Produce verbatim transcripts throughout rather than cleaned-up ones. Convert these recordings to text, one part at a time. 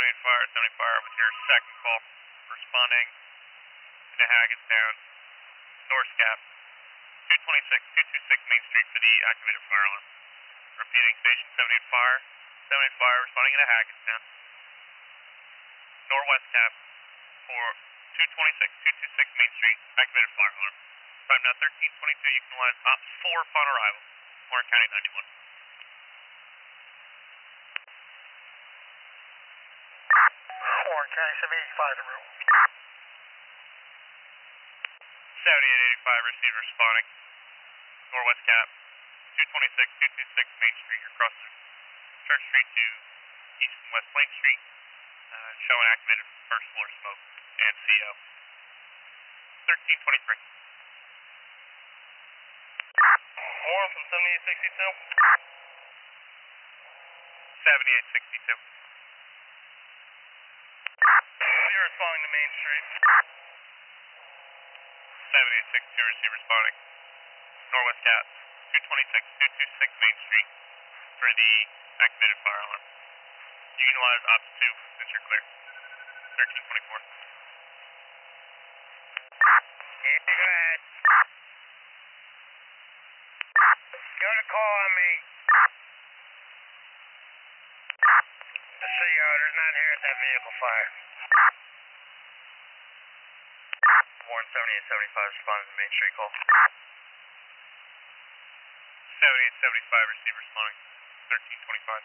seventy-eight fire, seventy fire with your second call. Responding to Haggettstown, North Cap, two twenty-six, two twenty-six Main Street for the activated fire alarm. Repeating, station seventy-eight fire, seventy-eight fire responding to Haggettstown. Northwest Cap for two twenty-six, two twenty-six Main Street, activated fire alarm. Time now thirteen twenty-two, you can utilize Ops four upon arrival. Warren County ninety-one. Warren County seven eighty-five to room. seventy-eight eighty-five, receive responding. Northwest Cap, two twenty-six, two twenty-six Main Street, across Church Street to East and West Plain Street, uh, showing activated first floor smoke and C O. thirteen twenty-three. Warren from seventy-eight sixty-two. seventy-eight sixty-two. You're responding to Main Street. seventy-eight sixty-two, receive responding. Northwest Cap, two twenty-six, two twenty-six Main Street for the activated fire alarm. You can utilize Ops two since you're clear. thirteen twenty-four. Yeah, go ahead. Got a call on me. The C O, there's not here at that vehicle fire. Warren seventy-eight seventy-five responding to Main Street call. seventy-eight seventy-five, receive responding. thirteen twenty-five.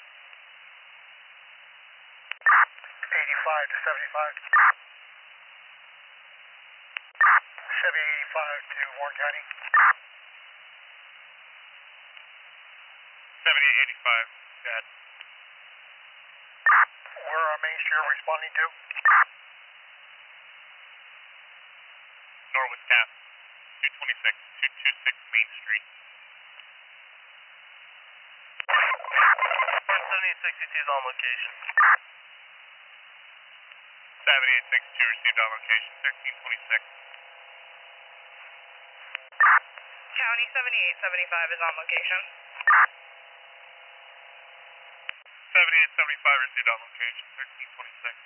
eighty-five to seventy-five. Chevy eighty-five to Warren County. seventy-eight eighty-five, go ahead. Where are Main Street responding to? Northwest Cap, two twenty-six, two twenty-six Main Street. seventy-eight sixty-two is on location. seventy-eight sixty-two received on location, thirteen twenty-six. County seventy-eight seventy-five is on location. seventy-eight seventy-five received on location, thirteen twenty-six.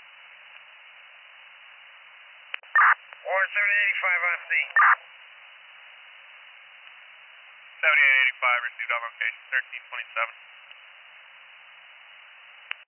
Warren seventy-eight eighty-five on scene. seventy-eight eighty-five received on location, thirteen twenty-seven.